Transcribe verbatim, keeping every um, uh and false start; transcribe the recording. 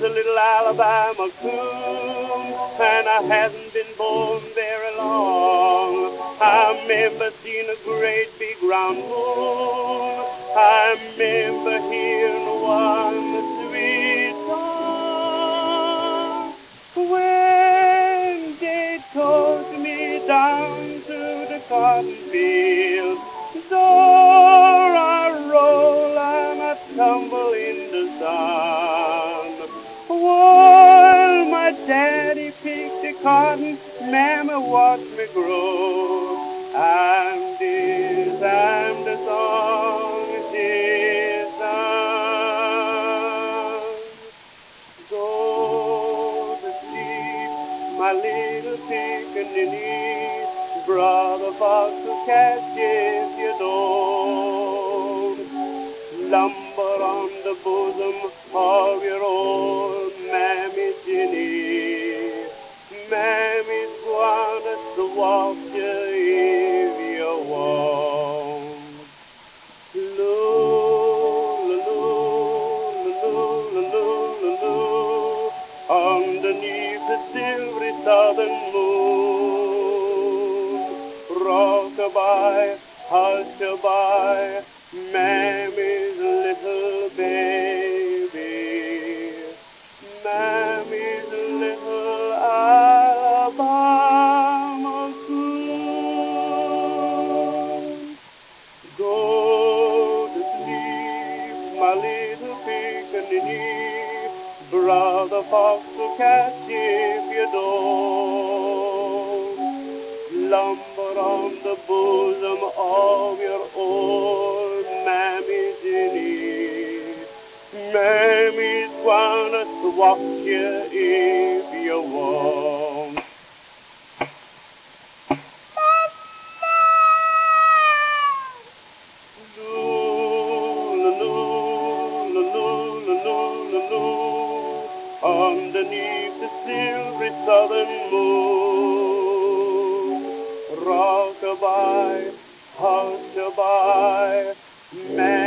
a little Alabama coon, and I hadn't been born very long. I remember seeing a great big round moon. I remember hearing one sweet song when they took me down to the cotton field. There I roll and I tumble in the sun. While my daddy picked the cotton, Mama watched me grow. And this I'm the song she sung. Go to sleep, my little pickaninny. Brother Fox will catch if you don't. Lumber on the bosom of your old Mammy Jenny. Mammy's gonna swap you if you won't. Underneath the silvery southern moon, rock-a-bye, hush-a-bye, Mammy's little baby, Mammy's little Alabama coon. Go to sleep, my little pickaninny. Brother Fox will catch if you don't. Lumber on the bosom of your old Mammy Jenny. Mammy's gonna swap you if you won't. Underneath the silvery southern moon, rock-a-bye, hush-a-bye, man.